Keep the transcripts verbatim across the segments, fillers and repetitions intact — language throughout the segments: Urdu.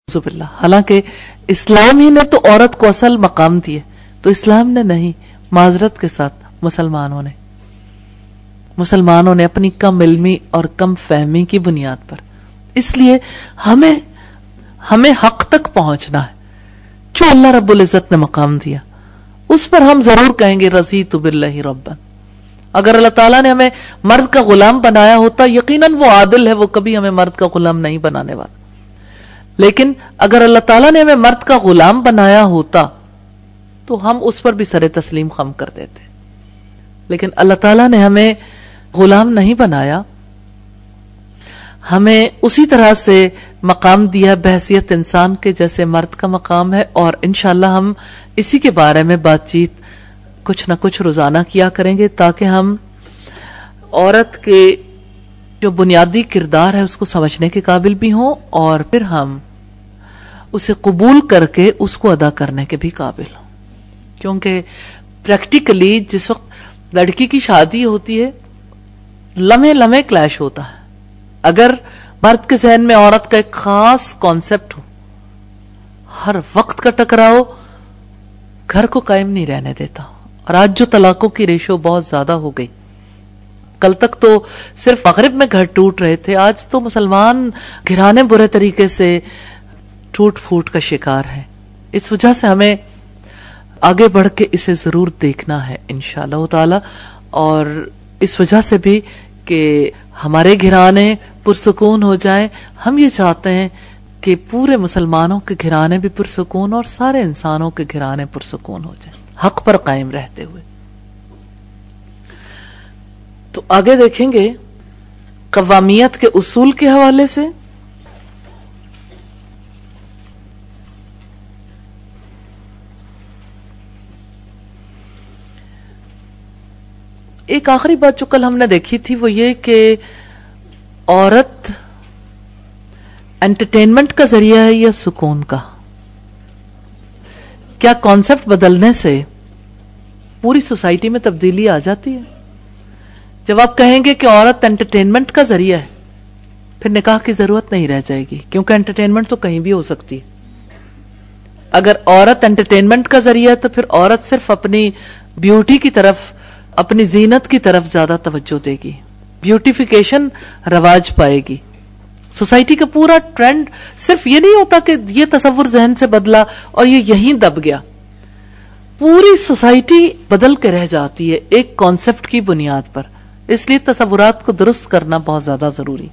باللہ. حالانکہ اسلام ہی نے تو عورت کو اصل مقام دیے، تو اسلام نے نہیں، معذرت کے ساتھ مسلمانوں نے مسلمانوں نے اپنی کم علمی اور کم فہمی کی بنیاد پر. اس لیے ہمیں ہمیں حق تک پہنچنا ہے جو اللہ رب العزت نے مقام دیا، اس پر ہم ضرور کہیں گے رضیت باللہ ربا. اگر اللہ تعالیٰ نے ہمیں مرد کا غلام بنایا ہوتا، یقیناً وہ عادل ہے، وہ کبھی ہمیں مرد کا غلام نہیں بنانے والا. لیکن اگر اللہ تعالیٰ نے ہمیں مرد کا غلام بنایا ہوتا تو ہم اس پر بھی سر تسلیم خم کر دیتے. لیکن اللہ تعالیٰ نے ہمیں غلام نہیں بنایا، ہمیں اسی طرح سے مقام دیا بحیثیت انسان کے جیسے مرد کا مقام ہے. اور انشاءاللہ ہم اسی کے بارے میں بات چیت کچھ نہ کچھ روزانہ کیا کریں گے تاکہ ہم عورت کے جو بنیادی کردار ہے اس کو سمجھنے کے قابل بھی ہوں اور پھر ہم اسے قبول کر کے اس کو ادا کرنے کے بھی قابل ہوں. کیونکہ پریکٹیکلی جس وقت لڑکی کی شادی ہوتی ہے لمحے لمحے کلیش ہوتا ہے. اگر مرد کے ذہن میں عورت کا ایک خاص کانسیپٹ ہو، ہر وقت کا ٹکراؤ گھر کو قائم نہیں رہنے دیتا. اور آج جو طلاقوں کی ریشو بہت زیادہ ہو گئی، کل تک تو صرف مغرب میں گھر ٹوٹ رہے تھے، آج تو مسلمان گھرانے برے طریقے سے ٹوٹ پھوٹ کا شکار ہیں. اس وجہ سے ہمیں آگے بڑھ کے اسے ضرور دیکھنا ہے انشاءاللہ تعالی. اور اس وجہ سے بھی کہ ہمارے گھرانے پرسکون ہو جائیں، ہم یہ چاہتے ہیں کہ پورے مسلمانوں کے گھرانے بھی پرسکون اور سارے انسانوں کے گھرانے پرسکون ہو جائیں حق پر قائم رہتے ہوئے. تو آگے دیکھیں گے قوامیت کے اصول کے حوالے سے. ایک آخری بات جو کل ہم نے دیکھی تھی وہ یہ کہ عورت انٹرٹینمنٹ کا ذریعہ ہے یا سکون کا. کیا کانسیپٹ بدلنے سے پوری سوسائٹی میں تبدیلی آ جاتی ہے؟ جب آپ کہیں گے کہ عورت انٹرٹینمنٹ کا ذریعہ ہے پھر نکاح کی ضرورت نہیں رہ جائے گی، کیونکہ انٹرٹینمنٹ تو کہیں بھی ہو سکتی ہے. اگر عورت انٹرٹینمنٹ کا ذریعہ ہے تو پھر عورت صرف اپنی بیوٹی کی طرف، اپنی زینت کی طرف زیادہ توجہ دے گی، بیوٹیفیکیشن رواج پائے گی. سوسائٹی کا پورا ٹرینڈ صرف یہ نہیں ہوتا کہ یہ تصور ذہن سے بدلا اور یہ یہیں دب گیا، پوری سوسائٹی بدل کے رہ جاتی ہے ایک کانسیپٹ کی بنیاد پر. اس لیے تصورات کو درست کرنا بہت زیادہ ضروری.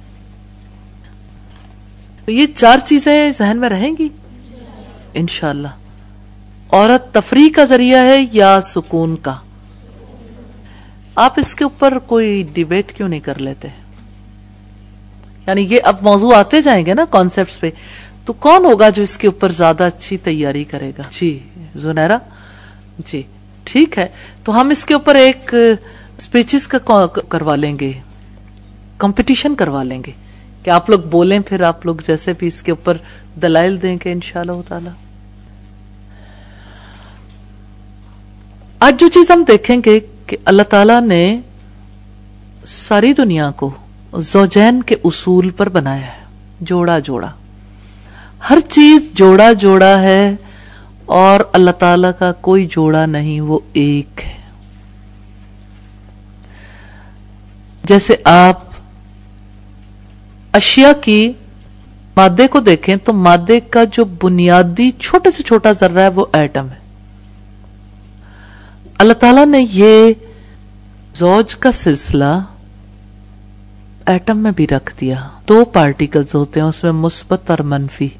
تو یہ چار چیزیں ذہن میں رہیں گی انشاءاللہ. عورت تفریح کا ذریعہ ہے یا سکون کا؟ آپ اس کے اوپر کوئی ڈیبیٹ کیوں نہیں کر لیتے؟ یعنی یہ اب موضوع آتے جائیں گے نا کانسیپٹس پہ، تو کون ہوگا جو اس کے اوپر زیادہ اچھی تیاری کرے گا؟ جی زنیرہ جی ٹھیک ہے. تو ہم اس کے اوپر ایک اسپیچز کا کروا لیں گے، کمپٹیشن کروا لیں گے کہ آپ لوگ بولیں، پھر آپ لوگ جیسے بھی اس کے اوپر دلائل دیں گے انشاءاللہ تعالی. آج جو چیز ہم دیکھیں گے کہ اللہ تعالیٰ نے ساری دنیا کو زوجین کے اصول پر بنایا ہے، جوڑا جوڑا، ہر چیز جوڑا جوڑا ہے اور اللہ تعالیٰ کا کوئی جوڑا نہیں، وہ ایک ہے. جیسے آپ اشیاء کی مادے کو دیکھیں تو مادے کا جو بنیادی چھوٹے سے چھوٹا ذرہ ہے وہ ایٹم ہے. اللہ تعالیٰ نے یہ زوج کا سلسلہ ایٹم میں بھی رکھ دیا. دو پارٹیکلز ہوتے ہیں اس میں، مثبت اور منفی.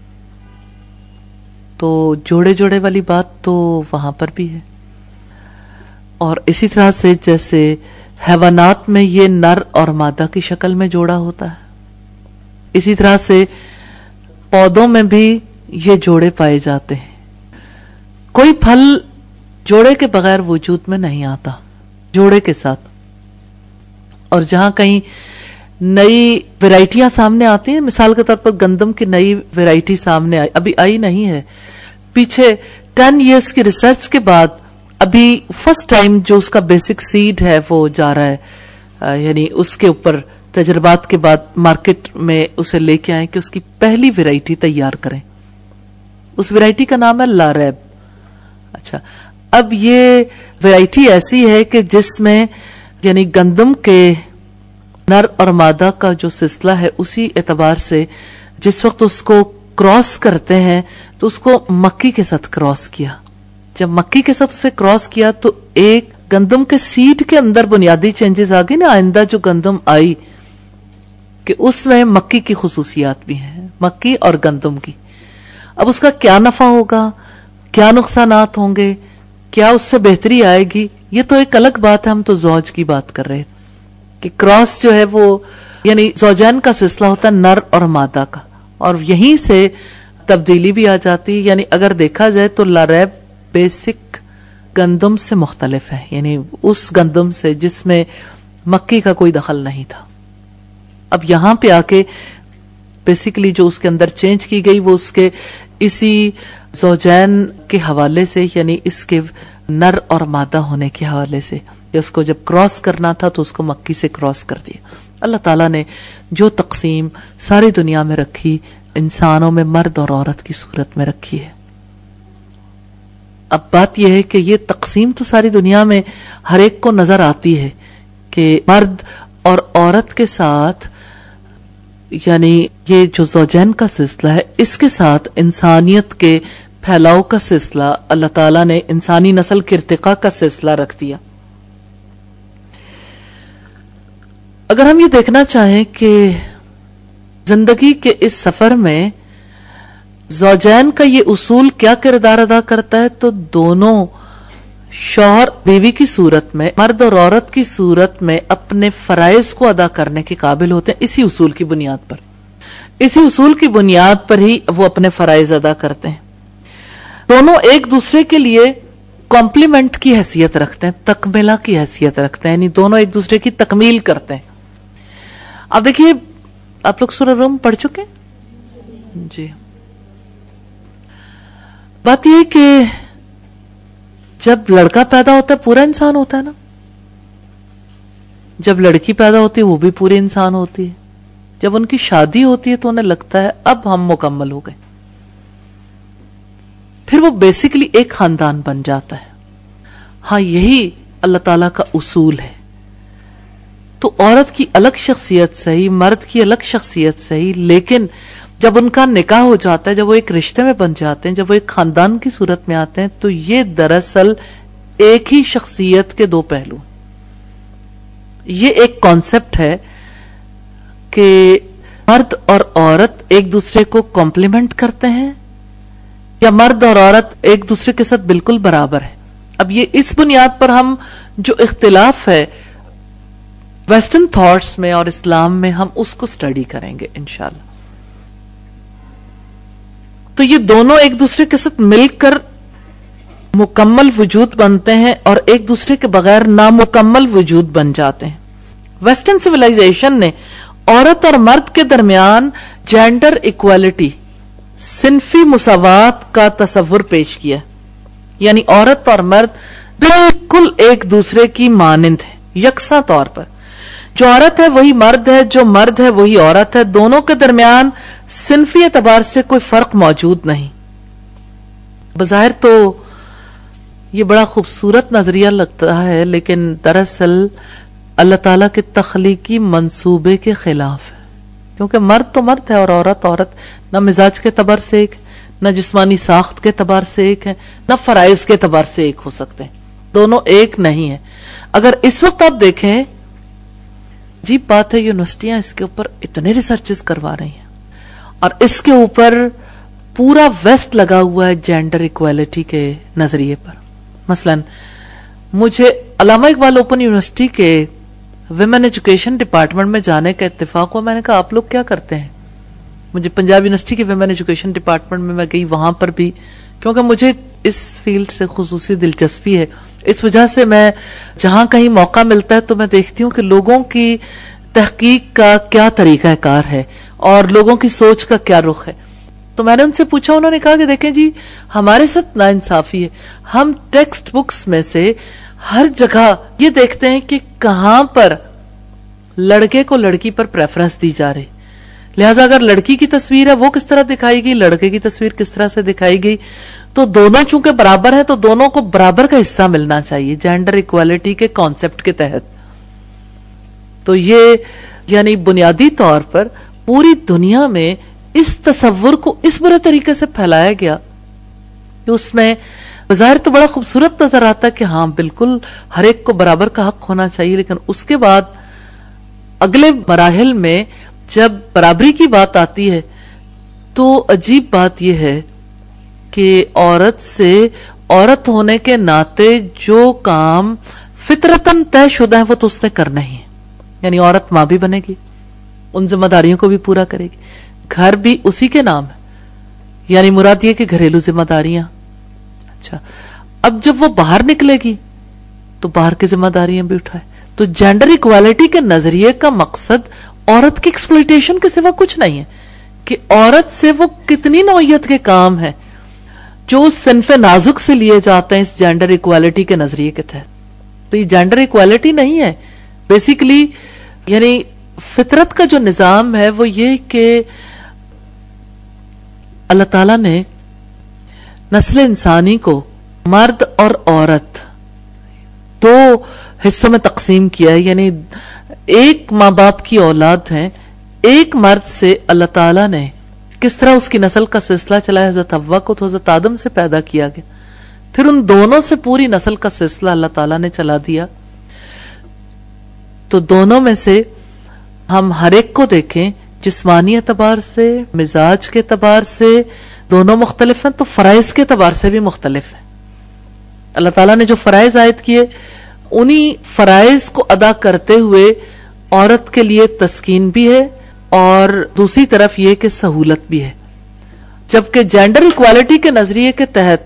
تو جوڑے جوڑے والی بات تو وہاں پر بھی ہے. اور اسی طرح سے جیسے حیوانات میں یہ نر اور مادہ کی شکل میں جوڑا ہوتا ہے، اسی طرح سے پودوں میں بھی یہ جوڑے پائے جاتے ہیں. کوئی پھل جوڑے کے بغیر وجود میں نہیں آتا، جوڑے کے ساتھ. اور جہاں کہیں نئی ویرائٹیاں سامنے آتی ہیں، مثال کے طور پر گندم کی نئی ویرائٹی سامنے آئی، ابھی آئی نہیں ہے، پیچھے ٹین ایئرس کی ریسرچ کے بعد ابھی فرسٹ ٹائم جو اس کا بیسک سیڈ ہے وہ جا رہا ہے، یعنی اس کے اوپر تجربات کے بعد مارکیٹ میں اسے لے کے آئیں کہ اس کی پہلی ویرائٹی تیار کریں. اس ویرائٹی کا نام ہے لاریب. اچھا, اب یہ ویرائٹی ایسی ہے کہ جس میں یعنی گندم کے نر اور مادہ کا جو سلسلہ ہے اسی اعتبار سے جس وقت اس کو کراس کرتے ہیں تو اس کو مکی کے ساتھ کراس کیا. جب مکی کے ساتھ اسے کراس کیا تو ایک گندم کے سیڈ کے اندر بنیادی چینجز آ گئی نا. آئندہ جو گندم آئی کہ اس میں مکی کی خصوصیات بھی ہیں, مکی اور گندم کی. اب اس کا کیا نفع ہوگا, کیا نقصانات ہوں گے, کیا اس سے بہتری آئے گی, یہ تو ایک الگ بات ہے. ہم تو زوج کی بات کر رہے کہ کراس جو ہے وہ یعنی زوجین کا سلسلہ ہوتا ہے نر اور مادہ کا, اور یہیں سے تبدیلی بھی آ جاتی. یعنی اگر دیکھا جائے تو لاریب بیسک گندم سے مختلف ہے, یعنی اس گندم سے جس میں مکی کا کوئی دخل نہیں تھا. اب یہاں پہ آ کے بیسیکلی جو اس کے اندر چینج کی گئی وہ اس کے اسی زوجین کے حوالے سے, یعنی اس کے نر اور مادہ ہونے کے حوالے سے. یا اس کو جب کراس کرنا تھا تو اس کو مکی سے کراس کر دیا. اللہ تعالیٰ نے جو تقسیم ساری دنیا میں رکھی انسانوں میں مرد اور عورت کی صورت میں رکھی ہے. اب بات یہ ہے کہ یہ تقسیم تو ساری دنیا میں ہر ایک کو نظر آتی ہے کہ مرد اور عورت کے ساتھ یعنی یہ جو زوجین کا سلسلہ ہے اس کے ساتھ انسانیت کے پھیلاؤ کا سلسلہ اللہ تعالیٰ نے انسانی نسل کے ارتقاء کا سلسلہ رکھ دیا. اگر ہم یہ دیکھنا چاہیں کہ زندگی کے اس سفر میں زوجین کا یہ اصول کیا کردار ادا کرتا ہے تو دونوں شوہر بیوی کی صورت میں, مرد اور عورت کی صورت میں اپنے فرائض کو ادا کرنے کے قابل ہوتے ہیں اسی اصول کی بنیاد پر. اسی اصول کی بنیاد پر ہی وہ اپنے فرائض ادا کرتے ہیں. دونوں ایک دوسرے کے لیے کمپلیمنٹ کی حیثیت رکھتے ہیں, تکملہ کی حیثیت رکھتے ہیں, یعنی دونوں ایک دوسرے کی تکمیل کرتے ہیں. اب دیکھیے آپ لوگ سورہ روم پڑھ چکے جی. بات یہ کہ جب لڑکا پیدا ہوتا ہے پورا انسان ہوتا ہے نا, جب لڑکی پیدا ہوتی ہے وہ بھی پورے انسان ہوتی ہے. جب ان کی شادی ہوتی ہے تو انہیں لگتا ہے اب ہم مکمل ہو گئے, پھر وہ بیسیکلی ایک خاندان بن جاتا ہے. ہاں یہی اللہ تعالیٰ کا اصول ہے. تو عورت کی الگ شخصیت صحیح, مرد کی الگ شخصیت صحیح, لیکن جب ان کا نکاح ہو جاتا ہے, جب وہ ایک رشتے میں بن جاتے ہیں, جب وہ ایک خاندان کی صورت میں آتے ہیں تو یہ دراصل ایک ہی شخصیت کے دو پہلو. یہ ایک کانسیپٹ ہے کہ مرد اور عورت ایک دوسرے کو کمپلیمنٹ کرتے ہیں یا مرد اور عورت ایک دوسرے کے ساتھ بالکل برابر ہے. اب یہ اس بنیاد پر ہم جو اختلاف ہے ویسٹرن تھاٹس میں اور اسلام میں ہم اس کو سٹڈی کریں گے انشاءاللہ. تو یہ دونوں ایک دوسرے کے ساتھ مل کر مکمل وجود بنتے ہیں اور ایک دوسرے کے بغیر نامکمل وجود بن جاتے ہیں. ویسٹرن سویلائزیشن نے عورت اور مرد کے درمیان جینڈر ایکوالٹی, صنفی مساوات کا تصور پیش کیا, یعنی عورت اور مرد بالکل ایک دوسرے کی مانند ہیں یکساں طور پر. جو عورت ہے وہی مرد ہے, جو مرد ہے وہی عورت ہے, دونوں کے درمیان صنفی اعتبار سے کوئی فرق موجود نہیں. بظاہر تو یہ بڑا خوبصورت نظریہ لگتا ہے لیکن دراصل اللہ تعالیٰ کے تخلیقی منصوبے کے خلاف ہے, کیونکہ مرد تو مرد ہے اور عورت عورت, نہ مزاج کے اعتبار سے ایک, نہ جسمانی ساخت کے اعتبار سے ایک ہے, نہ فرائض کے اعتبار سے ایک ہو سکتے ہیں, دونوں ایک نہیں ہیں. اگر اس وقت آپ دیکھیں عجیب بات ہے, یونیورسٹیاں اس کے اوپر اتنے ریسرچز کروا رہی ہیں اور اس کے اوپر پورا ویسٹ لگا ہوا ہے جینڈر ایکوالٹی کے نظریے پر. مثلا مجھے علامہ اقبال اوپن یونیورسٹی کے ویمن ایجوکیشن ڈپارٹمنٹ میں جانے کا اتفاق ہوا. میں نے کہا آپ لوگ کیا کرتے ہیں؟ مجھے پنجاب یونیورسٹی کے ویمن ایجوکیشن ڈپارٹمنٹ میں میں گئی, وہاں پر بھی کیونکہ مجھے اس فیلڈ سے خصوصی دلچسپی ہے, اس وجہ سے میں جہاں کہیں موقع ملتا ہے تو میں دیکھتی ہوں کہ لوگوں کی تحقیق کا کیا طریقہ کار ہے اور لوگوں کی سوچ کا کیا رخ ہے. تو میں نے ان سے پوچھا, انہوں نے کہا کہ دیکھیں جی ہمارے ساتھ ناانصافی ہے, ہم ٹیکسٹ بکس میں سے ہر جگہ یہ دیکھتے ہیں کہ کہاں پر لڑکے کو لڑکی پر پریفرنس دی جا رہی. لہٰذا اگر لڑکی کی تصویر ہے وہ کس طرح دکھائی گئی, لڑکے کی تصویر کس طرح سے دکھائی گئی, تو دونوں چونکہ برابر ہیں تو دونوں کو برابر کا حصہ ملنا چاہیے جینڈر ایکوالٹی کے کانسیپٹ کے تحت. تو یہ یعنی بنیادی طور پر پوری دنیا میں اس تصور کو اس برے طریقے سے پھیلایا گیا کہ اس میں بظاہر تو بڑا خوبصورت نظر آتا ہے کہ ہاں بالکل ہر ایک کو برابر کا حق ہونا چاہیے, لیکن اس کے بعد اگلے مراحل میں جب برابری کی بات آتی ہے تو عجیب بات یہ ہے کہ عورت سے عورت ہونے کے ناطے جو کام فطرتاً طے شدہ ہے وہ تو اس نے کرنا ہی ہے. یعنی عورت ماں بھی بنے گی, ان ذمہ داریوں کو بھی پورا کرے گی, گھر بھی اسی کے نام ہے, یعنی مراد یہ کہ گھریلو ذمہ داریاں. اچھا, اب جب وہ باہر نکلے گی تو باہر کی ذمہ داریاں بھی اٹھائے. تو جینڈر ایکوالٹی کے نظریے کا مقصد عورت کی ایکسپلویٹیشن کے سوا کچھ نہیں ہے کہ عورت سے وہ کتنی نوعیت کے کام ہیں جو اس صنف نازک سے لیے جاتے ہیں اس جینڈر ایکوالٹی کے نظریے کے تحت. تو یہ جینڈر ایکوالٹی نہیں ہے, بیسیکلی یعنی فطرت کا جو نظام ہے وہ یہ کہ اللہ تعالیٰ نے نسل انسانی کو مرد اور عورت دو حصوں میں تقسیم کیا ہے. یعنی ایک ماں باپ کی اولاد ہیں, ایک مرد سے اللہ تعالیٰ نے کس طرح اس کی نسل کا سلسلہ چلایا. حضرت حوا کو تو حضرت آدم سے پیدا کیا گیا, پھر ان دونوں سے پوری نسل کا سلسلہ اللہ تعالیٰ نے چلا دیا. تو دونوں میں سے ہم ہر ایک کو دیکھیں جسمانی اعتبار سے, مزاج کے اعتبار سے دونوں مختلف ہیں, تو فرائض کے اعتبار سے بھی مختلف ہیں. اللہ تعالیٰ نے جو فرائض عائد کیے انہی فرائض کو ادا کرتے ہوئے عورت کے لیے تسکین بھی ہے اور دوسری طرف یہ کہ سہولت بھی ہے. جبکہ جینڈر ایکوالٹی کے نظریے کے تحت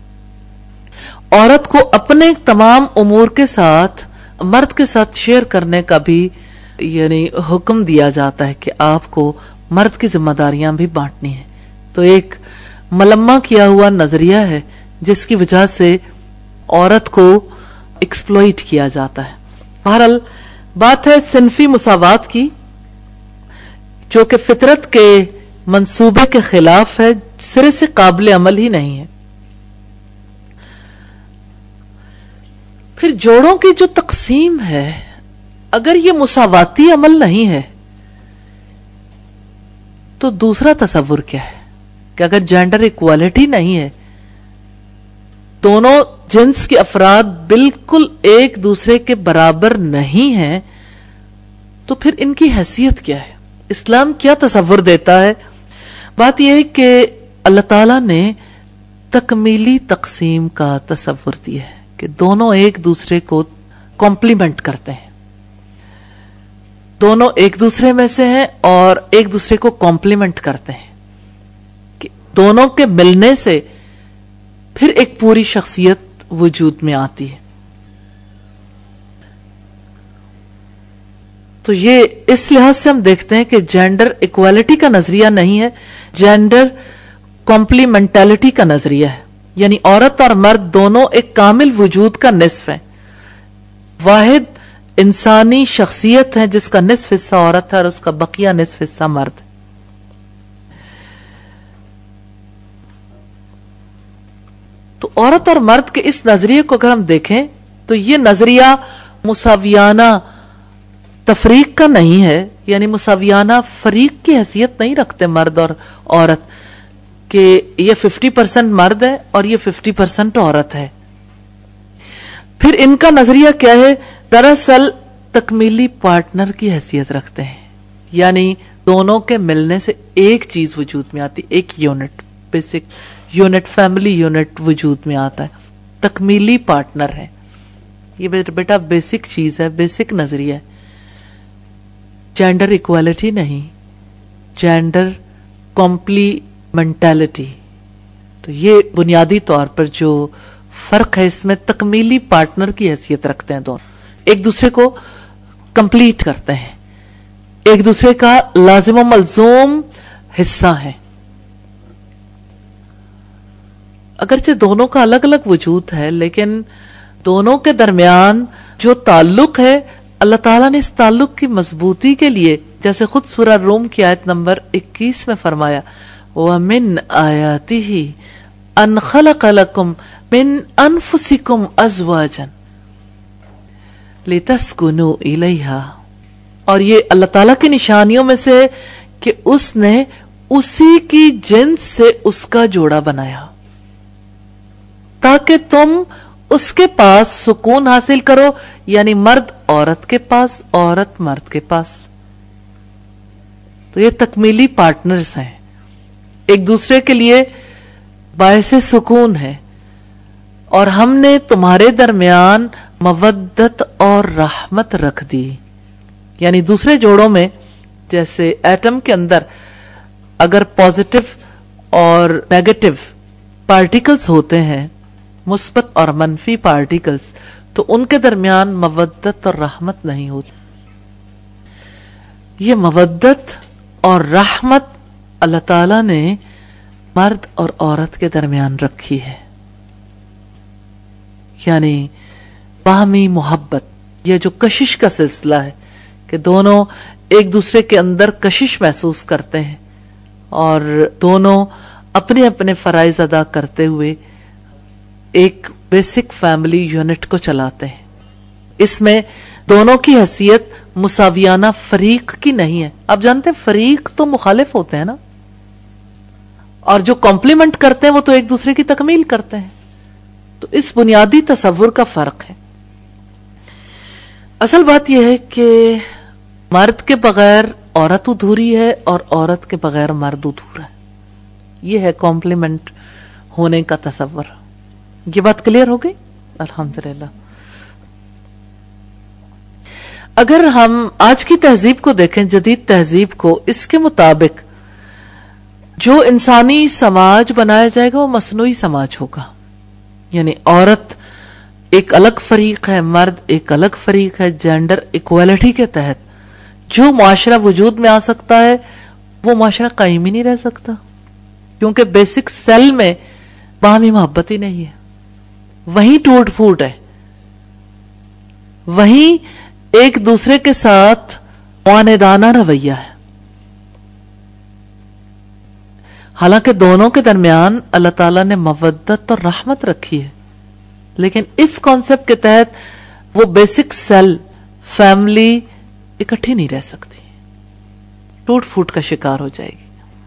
عورت کو اپنے تمام امور کے ساتھ مرد کے ساتھ شیئر کرنے کا بھی یعنی حکم دیا جاتا ہے کہ آپ کو مرد کی ذمہ داریاں بھی بانٹنی ہیں. تو ایک ملمہ کیا ہوا نظریہ ہے جس کی وجہ سے عورت کو ایکسپلوئٹ کیا جاتا ہے. بہرحال بات ہے صنفی مساوات کی جو کہ فطرت کے منصوبے کے خلاف ہے, سرے سے قابل عمل ہی نہیں ہے. پھر جوڑوں کی جو تقسیم ہے اگر یہ مساواتی عمل نہیں ہے تو دوسرا تصور کیا ہے کہ اگر جینڈر ایکوالٹی نہیں ہے, دونوں جنس کے افراد بالکل ایک دوسرے کے برابر نہیں ہیں, تو پھر ان کی حیثیت کیا ہے, اسلام کیا تصور دیتا ہے. بات یہ ہے کہ اللہ تعالیٰ نے تکمیلی تقسیم کا تصور دیا ہے کہ دونوں ایک دوسرے کو کمپلیمنٹ کرتے ہیں, دونوں ایک دوسرے میں سے ہیں اور ایک دوسرے کو کمپلیمنٹ کرتے ہیں کہ دونوں کے ملنے سے پھر ایک پوری شخصیت وجود میں آتی ہے. تو یہ اس لحاظ سے ہم دیکھتے ہیں کہ جینڈر ایکوالٹی کا نظریہ نہیں ہے, جینڈر کمپلیمنٹیلٹی کا نظریہ ہے. یعنی عورت اور مرد دونوں ایک کامل وجود کا نصف ہیں, واحد انسانی شخصیت ہے جس کا نصف حصہ عورت ہے اور اس کا بقیہ نصف حصہ مرد. تو عورت اور مرد کے اس نظریے کو اگر ہم دیکھیں تو یہ نظریہ مساویانہ تفریق کا نہیں ہے, یعنی مساویانہ فریق کی حیثیت نہیں رکھتے مرد اور عورت کہ یہ ففٹی پرسنٹ مرد ہے اور یہ ففٹی پرسنٹ عورت ہے. پھر ان کا نظریہ کیا ہے, دراصل تکمیلی پارٹنر کی حیثیت رکھتے ہیں, یعنی دونوں کے ملنے سے ایک چیز وجود میں آتی, ایک unit, basic unit, family unit وجود میں آتا ہے, تکمیلی پارٹنر ہے. یہ بیٹا بیسک چیز ہے, بیسک نظریہ ہے, جینڈر ایکوالٹی نہیں, جینڈر کمپلیمنٹیلٹی. تو یہ بنیادی طور پر جو فرق ہے اس میں تکمیلی پارٹنر کی حیثیت رکھتے ہیں, دونوں ایک دوسرے کو کمپلیٹ کرتے ہیں, ایک دوسرے کا لازم و ملزوم حصہ ہے. اگرچہ دونوں کا الگ الگ وجود ہے لیکن دونوں کے درمیان جو تعلق ہے اللہ تعالیٰ نے اس تعلق کی مضبوطی کے لیے جیسے خود سورہ روم کی آیت نمبر اکیس میں فرمایا وَمِنْ آيَاتِهِ أَنْ خَلَقَ لَكُمْ مِنْ أَنفُسِكُمْ أَزْوَاجًا لِتَسْكُنُوا إِلَيْهَا، اور یہ اللہ تعالیٰ کی نشانیوں میں سے کہ اس نے اسی کی جنس سے اس کا جوڑا بنایا تاکہ تم اس کے پاس سکون حاصل کرو، یعنی مرد عورت کے پاس، عورت مرد کے پاس. تو یہ تکمیلی پارٹنرز ہیں، ایک دوسرے کے لیے باعث سکون ہے. اور ہم نے تمہارے درمیان مودت اور رحمت رکھ دی، یعنی دوسرے جوڑوں میں جیسے ایٹم کے اندر اگر پازیٹو اور نیگیٹو پارٹیکلز ہوتے ہیں، مثبت اور منفی پارٹیکلز، تو ان کے درمیان مودت اور رحمت نہیں ہوتی. یہ مودت اور رحمت اللہ تعالی نے مرد اور عورت کے درمیان رکھی ہے، یعنی باہمی محبت، یہ جو کشش کا سلسلہ ہے کہ دونوں ایک دوسرے کے اندر کشش محسوس کرتے ہیں اور دونوں اپنے اپنے فرائض ادا کرتے ہوئے ایک بیسک فیملی یونٹ کو چلاتے ہیں. اس میں دونوں کی حیثیت مساویانہ فریق کی نہیں ہے. آپ جانتے ہیں فریق تو مخالف ہوتے ہیں نا، اور جو کمپلیمنٹ کرتے ہیں وہ تو ایک دوسرے کی تکمیل کرتے ہیں. تو اس بنیادی تصور کا فرق ہے. اصل بات یہ ہے کہ مرد کے بغیر عورت ادھوری ہے اور عورت کے بغیر مرد ادھورا ہے. یہ ہے کمپلیمنٹ ہونے کا تصور. یہ بات کلیئر ہو گئی؟ الحمدللہ. اگر ہم آج کی تہذیب کو دیکھیں، جدید تہذیب کو، اس کے مطابق جو انسانی سماج بنایا جائے گا وہ مصنوعی سماج ہوگا. یعنی عورت ایک الگ فریق ہے، مرد ایک الگ فریق ہے. جینڈر ایکوالٹی کے تحت جو معاشرہ وجود میں آ سکتا ہے وہ معاشرہ قائم ہی نہیں رہ سکتا، کیونکہ بیسک سیل میں باہمی محبت ہی نہیں ہے. وہیں ٹوٹ پھوٹ ہے، وہیں ایک دوسرے کے ساتھ معاندانہ رویہ ہے. حالانکہ دونوں کے درمیان اللہ تعالیٰ نے مودت اور رحمت رکھی ہے، لیکن اس کانسیپٹ کے تحت وہ بیسک سیل فیملی اکٹھی نہیں رہ سکتی، ٹوٹ پھوٹ کا شکار ہو جائے گی.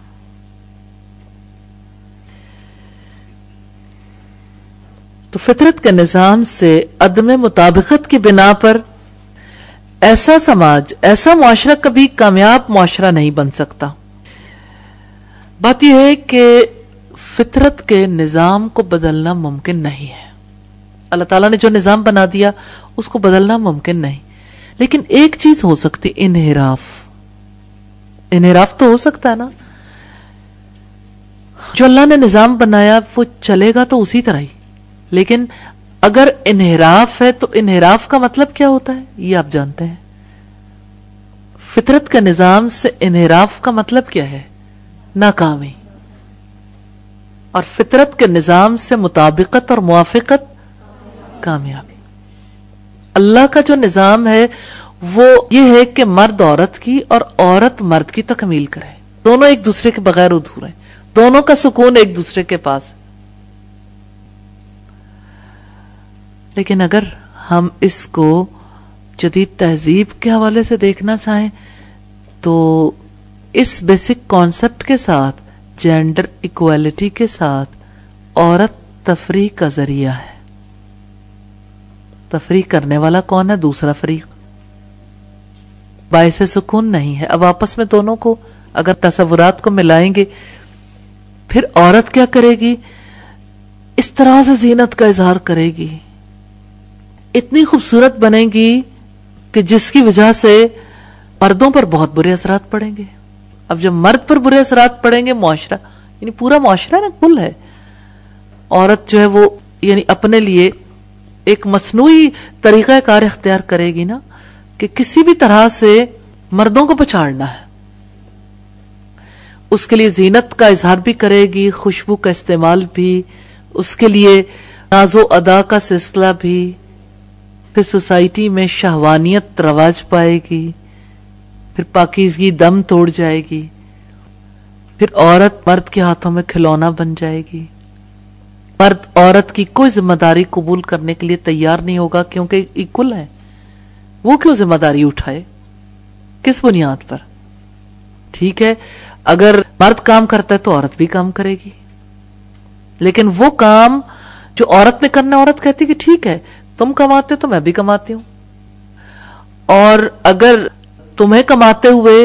تو فطرت کے نظام سے عدم مطابقت کی بنا پر ایسا سماج، ایسا معاشرہ کبھی کامیاب معاشرہ نہیں بن سکتا. بات یہ ہے کہ فطرت کے نظام کو بدلنا ممکن نہیں ہے. اللہ تعالیٰ نے جو نظام بنا دیا اس کو بدلنا ممکن نہیں، لیکن ایک چیز ہو سکتی، انحراف. انحراف تو ہو سکتا ہے نا. جو اللہ نے نظام بنایا وہ چلے گا تو اسی طرح ہی، لیکن اگر انحراف ہے تو انحراف کا مطلب کیا ہوتا ہے یہ آپ جانتے ہیں. فطرت کے نظام سے انحراف کا مطلب کیا ہے؟ ناکامی. اور فطرت کے نظام سے مطابقت اور موافقت کامیابی. اللہ کا جو نظام ہے وہ یہ ہے کہ مرد عورت کی اور عورت مرد کی تکمیل کرے. دونوں ایک دوسرے کے بغیر ادھورے، دونوں کا سکون ایک دوسرے کے پاس ہے. لیکن اگر ہم اس کو جدید تہذیب کے حوالے سے دیکھنا چاہیں تو اس بیسک کانسیپٹ کے ساتھ، جینڈر ایکوالٹی کے ساتھ، عورت تفریح کا ذریعہ ہے. تفریح کرنے والا کون ہے؟ دوسرا فریق. باعث سکون نہیں ہے. اب آپس میں دونوں کو اگر تصورات کو ملائیں گے، پھر عورت کیا کرے گی؟ اس طرح سے زینت کا اظہار کرے گی، اتنی خوبصورت بنے گی کہ جس کی وجہ سے مردوں پر بہت برے اثرات پڑیں گے. اب جب مرد پر برے اثرات پڑیں گے، معاشرہ یعنی پورا معاشرہ نا کل ہے. عورت جو ہے وہ یعنی اپنے لیے ایک مصنوعی طریقہ کار اختیار کرے گی نا کہ کسی بھی طرح سے مردوں کو پچھاڑنا ہے. اس کے لیے زینت کا اظہار بھی کرے گی، خوشبو کا استعمال بھی، اس کے لیے ناز و ادا کا سلسلہ بھی، پھر سوسائٹی میں شہوانیت رواج پائے گی، پھر پاکیزگی دم توڑ جائے گی، پھر عورت مرد کے ہاتھوں میں کھلونا بن جائے گی، مرد عورت کی کوئی ذمہ داری قبول کرنے کے لیے تیار نہیں ہوگا کیونکہ ایکول ہے، وہ کیوں ذمہ داری اٹھائے، کس بنیاد پر؟ ٹھیک ہے اگر مرد کام کرتا ہے تو عورت بھی کام کرے گی، لیکن وہ کام جو عورت نے کرنا عورت کہتی کہ ٹھیک ہے تم کماتے تو میں بھی کماتی ہوں، اور اگر تمہیں کماتے ہوئے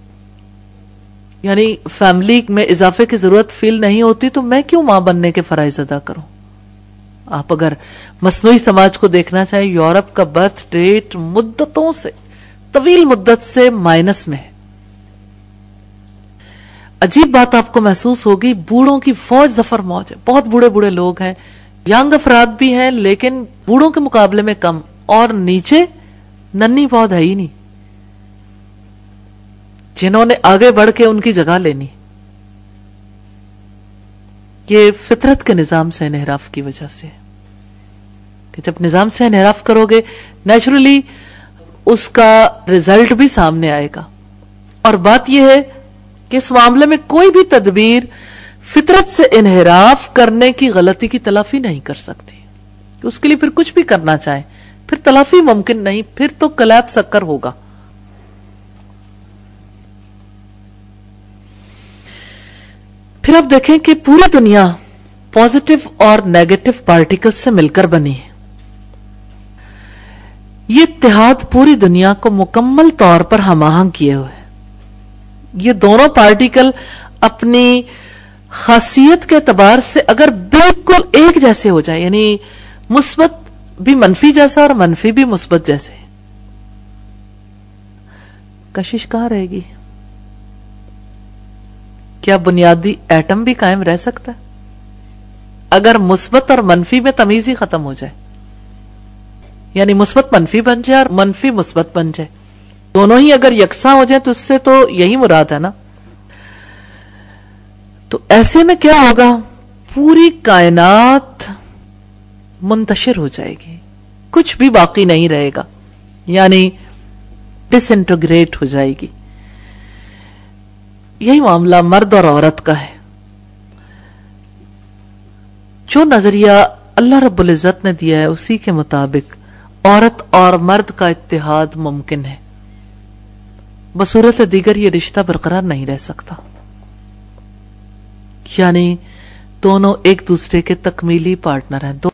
یعنی فیملی میں اضافے کی ضرورت فیل نہیں ہوتی تو میں کیوں ماں بننے کے فرائض ادا کروں؟ آپ اگر مصنوعی سماج کو دیکھنا چاہیں، یورپ کا برتھ ریٹ مدتوں سے طویل مدت سے مائنس میں ہے۔ عجیب بات آپ کو محسوس ہوگی، بوڑھوں کی فوج ظفر موج ہے، بہت بوڑھے بوڑھے لوگ ہیں، ینگ افراد بھی ہیں لیکن بوڑھوں کے مقابلے میں کم، اور نیچے ننھی پود ہے ہی نہیں جنہوں نے آگے بڑھ کے ان کی جگہ لینی۔ یہ فطرت کے نظام سے انحراف کی وجہ سے ہے کہ جب نظام سے انحراف کرو گے نیچرلی اس کا رزلٹ بھی سامنے آئے گا، اور بات یہ ہے کہ اس معاملے میں کوئی بھی تدبیر فطرت سے انحراف کرنے کی غلطی کی تلافی نہیں کر سکتی، اس کے لیے پھر کچھ بھی کرنا چاہے پھر تلافی ممکن نہیں، پھر تو کلیپس اکر ہوگا۔ پھر آپ دیکھیں کہ پوری دنیا پازیٹو اور نیگیٹو پارٹیکل سے مل کر بنی ہے، یہ اتحاد پوری دنیا کو مکمل طور پر ہم آہنگ کیے ہوئے، یہ دونوں پارٹیکل اپنی خاصیت کے اعتبار سے اگر بالکل ایک جیسے ہو جائے، یعنی مثبت بھی منفی جیسا اور منفی بھی مثبت جیسے، کشش کہاں رہے گی؟ کیا بنیادی ایٹم بھی قائم رہ سکتا ہے اگر مثبت اور منفی میں تمیز ہی ختم ہو جائے؟ یعنی مثبت منفی بن جائے اور منفی مثبت بن جائے، دونوں ہی اگر یکساں ہو جائے تو اس سے تو یہی مراد ہے نا۔ تو ایسے میں کیا ہوگا؟ پوری کائنات منتشر ہو جائے گی، کچھ بھی باقی نہیں رہے گا، یعنی ڈس انٹیگریٹ ہو جائے گی۔ یہی معاملہ مرد اور عورت کا ہے۔ جو نظریہ اللہ رب العزت نے دیا ہے اسی کے مطابق عورت اور مرد کا اتحاد ممکن ہے، بصورت دیگر یہ رشتہ برقرار نہیں رہ سکتا، یعنی دونوں ایک دوسرے کے تکمیلی پارٹنر ہیں۔